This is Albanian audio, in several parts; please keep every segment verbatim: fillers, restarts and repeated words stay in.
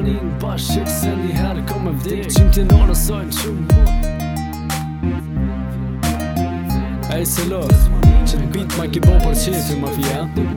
manin bashkë se njëherë kom me vdek Qimë të nërë sojnë shumë mot Ej se lo, që në bit ma ki bo për qefi ma fja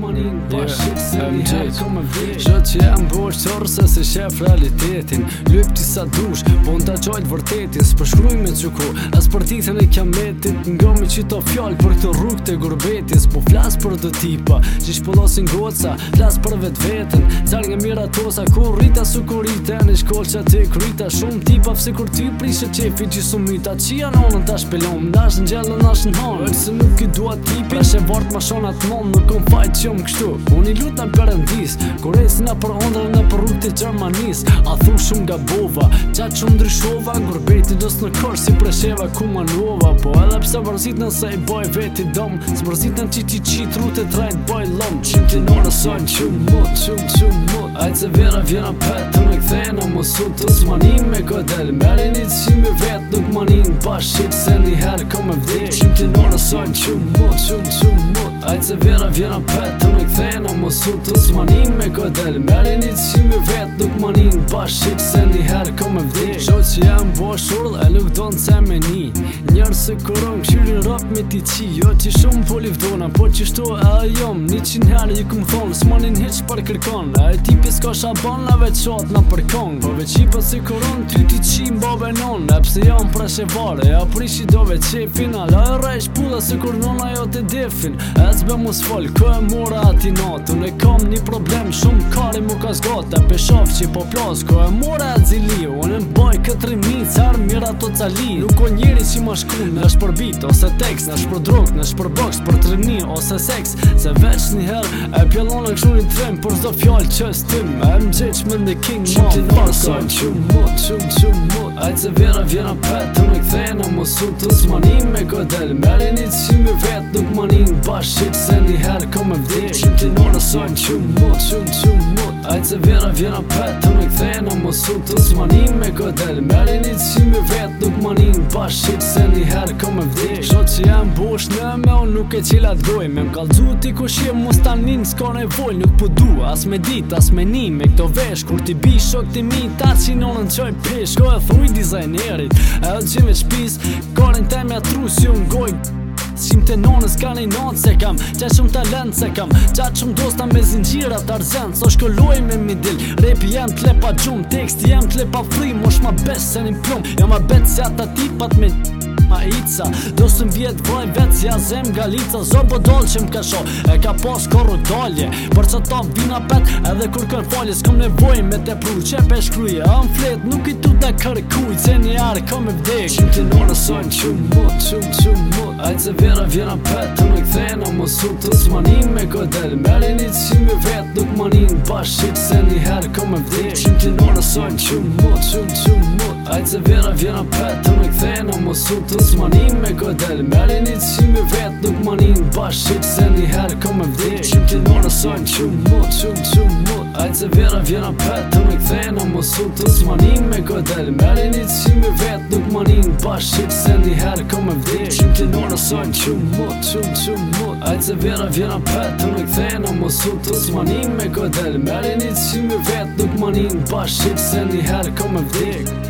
Shë që jam bosh qërë se se shef realitetin Lyp tisa dush, po në ta gjojt vërtetin S'përshkruj me quko, as për titën e kiametit Nga mi qito fjall për këtë rrug të gurbetis Po flas për dë tipa, që shpëllosin goca Flas për vet vetën, car nga mira tosa Kur rrita su kur rrita, në shkoll që aty krita Shumë tipa fse kur ty prishe qefi gjisum myta Qia nonën ta shpelom, nash në gjellën nash në hanë Se nuk i dua tipi, preshe vart ma shonat mon Nuk kom fajt që jom kështu, unë i lutam përëndis Kur esina për ondrën në për rrugë të Gjermanis A thu shumë nga bova, qatë shumë ndryshova Gurbeti dos në kërë si presheva ku manova Po edhe pse mërzit në se i boj veti dom S'mërzit në qi qi qi trute trajt boj lom Qimë të nërë sojnë qumë mot, qumë qumë mot Ajtë se vera vjena pet të me kthejna Mosu të s'manim me kodel Meri një qimi vet nuk manin bashkë se njëherë kom me vdek Qimë të nërë sojnë qumë mot, qumë qumë mot Ajtë se vera vjena pet të me kthejna Mosu të s'manim me kodel Meri një qimi vet nuk manin bashkë se njëherë kom me vdek Sho që jam bo shurll e nuk do në se me ni Njerë se koron këshyrin rap me ti qi Jo që shumë po livdona Po që shto e a jom Një qinë herë ju këm thonë S'manin hiq për kërkon E tipi s'ka shabon Na veç qatë na për kong Po veç i për se koron Ty ti qi mba venon E pse jam preshe vare E aprishi do veç qepin A la e rejsh pulla se kur nona jo të defin E zbe mu s'fol Kë e mora ati natun E kam një problem Shumë kari mu ka zgata Pe shaf që po plas Kë e mora e zili Unë më baj këtë rimi Carë mira to cali Nuk o njeri që ma shkun Në shpër bit ose tekst Në shpër drog Në shpër box Për të rimi ose seks Se veç njëherë E pjellon e kështu një trim Për zdo fjall që s'tim E më gjeq me në king Qimë të nërë sojnë Qumë mot, qumë qumë mot Ajtë se vera vjena pet Të me kthejna Mosu të s'manim me kodel Meri një qimi vet Nuk manin bashkë se njëherë kom me vdek Qimë të nërë sojnë Qumë mot, qumë qumë mot Ajtë se vera vjena pet Të me kthejna Mosu të s'manim me kodel Meri një qimi vet Nuk manin bashkë se njëherë kom me vdek Sho që jam bosh në me unë nuk e qilat goj Me m'kallzu ti kushje mos ta nin s'ka nevoj Nuk po du as me dit as me ni Me këto vesh kur ti bi shok ti mi Ta që nonën qoj pesh Ko e thuj dizajnerit E o gjime shpis Karin te me atru si unë goj Qimë të nonës ka një natë se kam Qa shumë talent se kam Qa shumë dosta me zingjira të arzent So shkolloj me midil Repi jem t'lepa gjum Teksti jem t'lepa fri Mosh ma bes se një plum Jam ma bet se ata tipat me ma ica Do së m'vjet vaj vet si azem galica Zo bodol që m'ka sho E ka pas korru dalje Për që ta vina pet Edhe kur kër falje S'kom nevoj me te pru Qe pe shkruje A më flet Nuk i tu ta kërkuj Se një arë kom me vdek Qimë të nërë sojnë Qumë mot, qumë qumë mot Ajtë se vera vjena pet Të me kthejna Mosu të s'manim me kodel Meri një qimi vet Nuk manin bashkë se njëherë kom me vdek Qimë të nërë sojnë Qumë mot, qumë qumë mot Ajtë se vera vjena pet Të me kthejna Mosu të s'manim me kodel Meri një qimi vet Nuk manin bashkë se njëherë kom me vdek Qimë të nërë sojnë Qumë mot, qumë qumë mot Ajtë se vera vjena pet Të me kthejna Mosu të s'manim me kodel Meri një qimi vet Nuk manin bashkë se njëherë kom me vdek Qimë të nërë sojnë Qumë mot, qumë qumë mot Ajtë se vera vjena pet Të me kthejna Mosu të s'manim me kodel Meri një qimi vet Nuk manin bashkë se njëherë kom me vdek